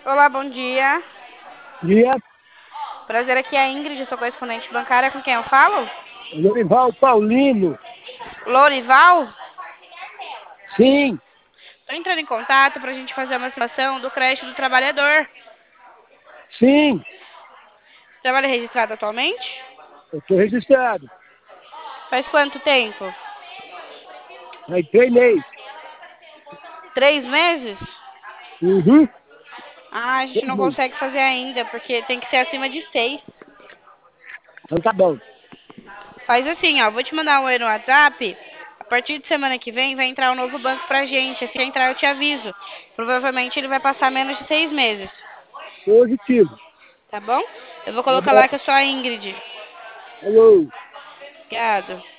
Olá, bom dia. Dia, Prazer, aqui é a Ingrid, eu sou correspondente bancária. Com quem eu falo? Lorival Paulino. Lorival? Sim, Estou entrando em contato para a gente fazer uma situação do crédito do trabalhador. sim, Você trabalha registrado atualmente? eu estou registrado. Faz quanto tempo? Aí 3 meses. 3 meses? Uhum, Ah, a gente três não meses. consegue fazer ainda, porque tem que ser acima de 6. Então tá bom. Faz assim, ó, vou te mandar um oi no WhatsApp. A partir de semana que vem vai entrar um novo banco pra gente. Assim que entrar eu te aviso. Provavelmente ele vai passar menos de 6 meses, Positivo. tá bom? Eu vou Um colocar lá abraço. que eu sou a Ingrid. Falou. Obrigado.